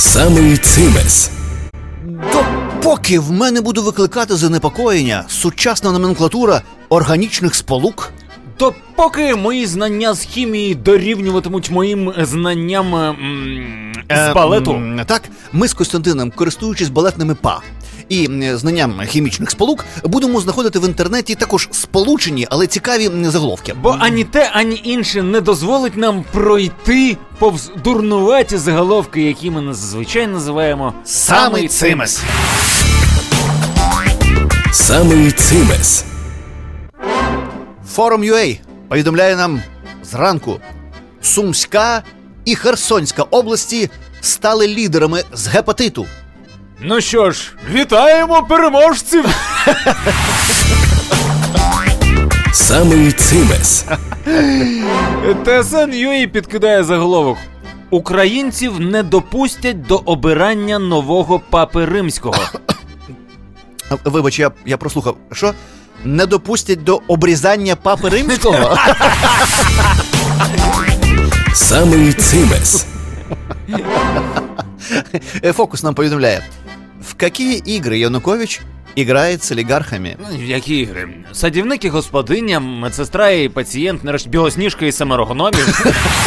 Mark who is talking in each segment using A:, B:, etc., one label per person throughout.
A: Самий цимес.
B: Допоки в мене буде викликати занепокоєння сучасна номенклатура органічних сполук,
C: Допоки мої знання з хімії дорівнюватимуть моїм знанням з балету.
B: Так, ми з Костянтином, користуючись балетними па і знанням хімічних сполук, будемо знаходити в інтернеті також сполучені, але цікаві заголовки.
C: Бо ані те, ані інше не дозволить нам пройти повз дурнуваті заголовки, які ми зазвичай називаємо
B: Самий цимес.
A: Самий цимес.
B: Forum.ua повідомляє нам зранку: Сумська і Херсонська області стали лідерами з гепатиту.
C: Ну що ж, вітаємо переможців!
A: Самий цимес.
C: ТСН.ua підкидає заголовок: українців не допустять до обирання нового папи римського.
B: Вибач, я прослухав. Що? Не допустять до обрізання папи римського?
A: Самий цимес.
B: Фокус нам повідомляє: в які ігри Янукович грає з олігархами?
C: Які ігри? Садівник і господиня, медсестра і пацієнт, нарешті Білосніжка і Семирогномів.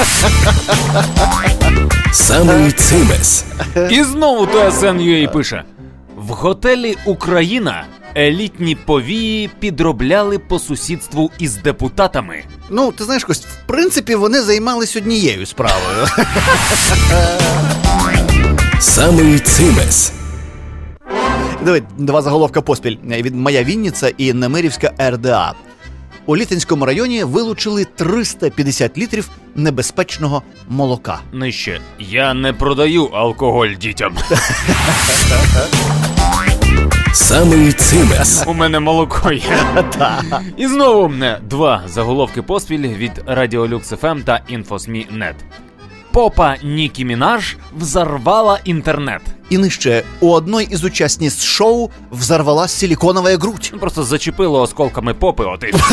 A: Самий цимес.
C: І знову ТСН.ua пише: в готелі «Україна» елітні повії підробляли по сусідству із депутатами.
B: Ну, ти знаєш, Кость, в принципі, вони займались однією справою.
A: Самий цимес.
B: Давай, два заголовка поспіль від «Моя Вінниця» і «Немирівська РДА». У Літинському районі вилучили 350 літрів небезпечного молока.
C: Нижче. Я не продаю алкоголь дітям.
A: Самий цимес.
C: У мене молоко є. І знову два заголовки поспіль від Радіолюкс ФМ та Інфосмі.нет. Попа Нікі Мінаж взорвала інтернет.
B: І нижче. У одной із учасниць шоу взорвалась силиконовая грудь.
C: Просто зачепило осколками попи, от і...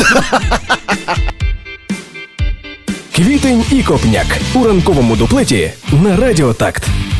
A: Квітень і Копняк у ранковому дуплеті на Радіо Такт.